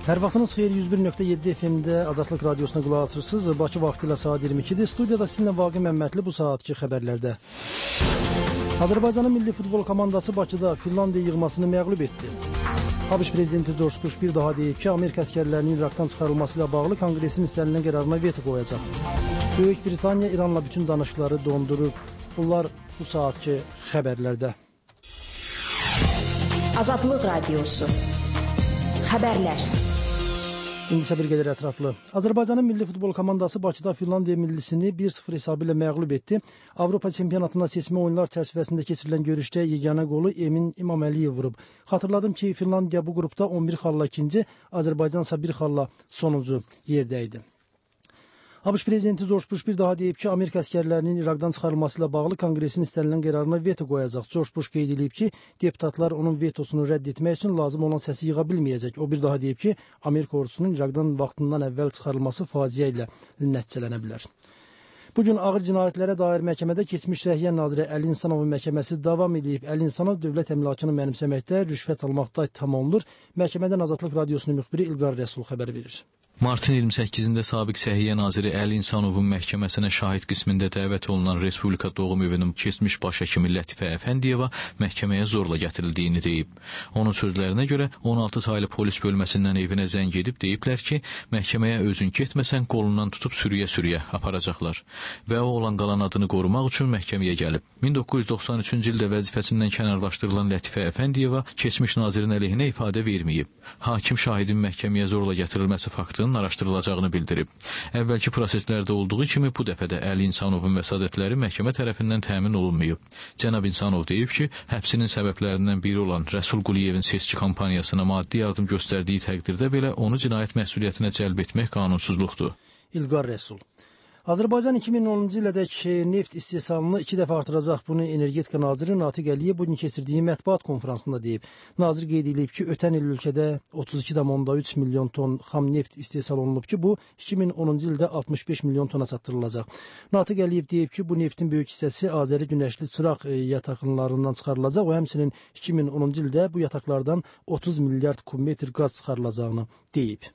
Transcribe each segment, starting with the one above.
Hər vaxtınız xeyir, 101.7 FM-də Azadlıq Radiosuna qulaq asırsınız. Bakı vaxtı ilə saat 22-dir. Studiyada sizinlə Vaqi Məmmədli bu saatki xəbərlərdə. Azərbaycanın milli futbol komandası Bakıda Finlandiya yığmasını məğlub etdi. ABŞ prezidenti George Bush bir daha deyib ki, Amerika əskərlərinin İraqdan çıxarılması ilə bağlı Konqresin istənilən qərarına veto qoyacaq. Böyük Britaniya İranla bütün danışıqları dondurub. Bunlar bu saatki xəbərlərdə. Azadlıq Radiosu. Xəbərlər. İndi isə bir qədər ətraflı. Azərbaycanın milli futbol komandası Bakıda Finlandiya millisini 1-0 hesabı ilə məğlub etdi. Avropa çempionatına seçmə oyunlar çərçivəsində keçirilən görüşdə yeganə qolu Emin İmaməliyev vurub. Xatırladım ki, Finlandiya bu qrupda 11 xalla ikinci, Azərbaycan isə 1 xalla sonuncu yerdə idi. ABŞ prezidenti George Bush bir daha deyib ki, Amerika əskərlərinin İraqdan çıxarılması ilə bağlı Konqresin istənilən qərarına veto qoyacaq. George Bush qeyd edib ki, deputatlar onun vetosunu rədd etmək üçün lazım olan səsi yığa bilməyəcək. O bir daha deyib ki, Amerika ordusunun İraqdan vaxtından əvvəl çıxarılması faciə ilə nəticələnə bilər. Bugün ağır cinayətlərə dair məhkəmədə keçmiş Səhiyyə naziri Əli İnsanovun məhkəməsi davam edib. Əli İnsanov dövlət əmlakını mənimsəməkdə, rüşvət almaqda ittiham olunur. Məhkəmədən Azadlıq Radiosunun müxbiri İlqar Rəsul xəbər verir. Martın 28-də sabiq Səhiyyə naziri Əli İnsanovun məhkəməsinə şahid qismində dəvət olunan Respublika Doğum Evinin keçmiş baş həkimi Lətifə Əfəndiyeva məhkəməyə zorla gətirildiyini deyib. Onun sözlərinə görə 16 saylı polis bölməsindən evinə zəng edib deyiblər ki, məhkəməyə özün getməsən qolundan tutub sürüyə-sürüyə aparacaqlar və o olan qalan adını qorumaq üçün məhkəməyə gəlib. 1993-cü ildə vəzifəsindən kənarlaşdırılan Lətifə Əfəndiyeva keçmiş nazirin əleyhinə ifadə verməyib. Hakim şahidin məhkəməyə zorla gətirilməsi faktını araşdırılacağını bildirib. Əvvəlki proseslərdə olduğu kimi bu dəfə də Əli İnsanovun vəsadətləri məhkəmə tərəfindən təmin olunmayıb. Cənab İnsanov deyib ki, həbsinin səbəblərindən biri olan Rəsul Quliyevin seçki kampaniyasına maddi yardım göstərdiyi təqdirdə belə onu cinayət məsuliyyətinə cəlb etmək qanunsuzluqdur. İlqar Rəsul. Azərbaycan 2010-cu ilədək neft istehsalını 2 dəfə artıracaq. Bunu Energetika naziri Natiq Əliyev bugün keçirdiyi mətbuat konfransında deyib. Nazir qeyd edib ki, ötən il ölkədə 32,3 milyon ton xam neft istehsal olunub ki, bu 2010-cu ildə 65 milyon tona çatdırılacaq. Natiq Əliyev deyib ki, bu neftin böyük hissəsi Azəri Günəşli Çıraq yataqlarından çıxarılacaq. O həmçinin 2010-cu ildə bu yataqlardan 30 milyard kubmetr qaz çıxarılacağını deyib.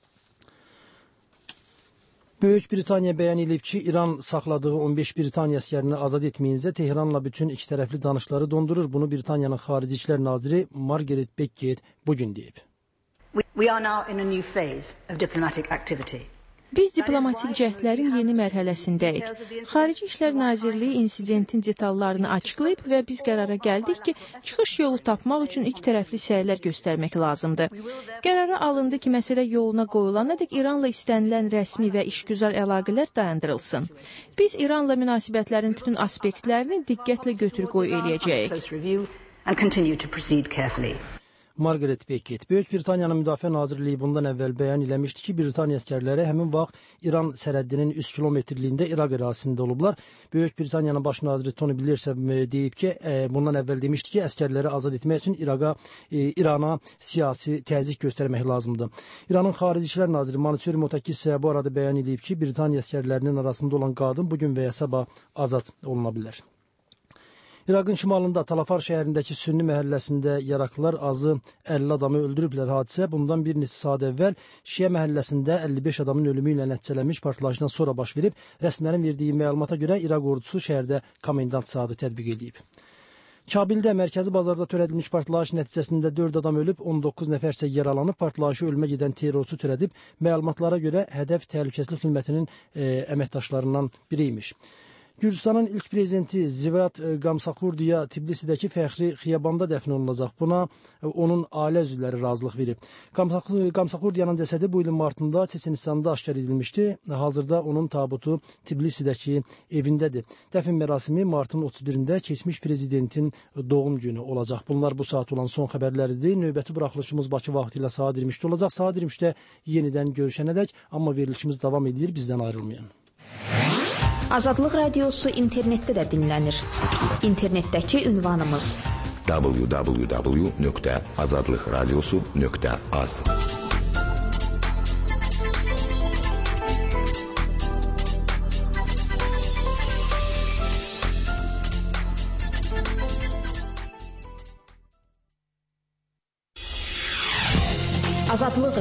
Böyük Britaniya bəyan edib ki, İran saxladığı 15 Britaniya əskərini azad etməyincə Tehranla bütün ikitərəfli danışıqları dondurur. Bunu Britaniyanın Xarici İşlər naziri Margaret Beckett bugün deyib. We are now in a new phase of diplomatic activity. Biz diplomatik cəhdlərin yeni mərhələsindəyik. Xarici İşlər Nazirliyi insidentin detallarını açıqlayıb və biz qərara gəldik ki, çıxış yolu tapmaq üçün iki tərəfli səylər göstərmək lazımdır. Qərara alındı ki, məsələ yoluna qoyulanadək İranla istənilən rəsmi və işgüzar əlaqələr dayandırılsın. Biz İranla münasibətlərin bütün aspektlərini diqqətlə götür-qoy eləyəcəyik. Margaret Beckett. Böyük Britaniyanın Müdafiə Nazirliyi bundan əvvəl bəyan eləmişdi ki, Britaniya əskərləri həmin vaxt İran sərhəddinin 100 kilometrliyində İraq ərazisində olublar. Böyük Britaniyanın baş naziri Tony Blair deyib ki, bundan əvvəl demişdi ki, əskərləri azad etmək üçün İrana siyasi təzyiq göstərmək lazımdır. İranın Xarici İşlər naziri Mansur Motaki isə bu arada bəyan edib ki, Britaniya əskərlərinin arasında olan qadın bugün və ya sabah azad oluna bilər. İraqın şimalında Talafar şəhərindəki Sünni məhəlləsində yaraklılar azı 50 adamı öldürüblər. Hadisə bundan bir neçə saat əvvəl Şiə məhəlləsində 55 adamın ölümü ilə nəticələnmiş partlayışdan sonra baş verib. Rəsmilərin verdiyi məlumata görə İraq ordusu şəhərdə komendant saatı tətbiq edib. Kabildə mərkəzi bazarda törədilmiş partlayış nəticəsində 4 adam ölüb, 19 nəfər isə yaralanıb. Partlayışı ölümə gedən terrorçu törədib. Məlumatlara görə hədəf təhlükəsizlik xidmətinin əməkdaşlarından biri imiş. Gürcüstanın ilk prezidenti Zivat Gamsaqurdiya Tbilisidəki fəxri xiyabanda dəfn olunacaq. Buna onun ailə üzvləri razılıq verib. Gamsaqurdiyanın cəsədi bu ilin martında Çeçenistanda aşkar edilmişdi. Hazırda onun tabutu Tbilisidəki evindədir. Dəfn mərasimi martın 31-də keçmiş prezidentin doğum günü olacaq. Bunlar bu saat olan son xəbərləridir. Növbəti buraxılışımız Bakı vaxtı ilə saat 23-də olacaq. Saat 23-də yenidən görüşənədək, amma verilişimiz davam edir, bizdən ayrılmayın. Azadlıq Radiosu internetdə də dinlənir. İnternetdəki ünvanımız www.azadlıqradiosu.az. Azadlıq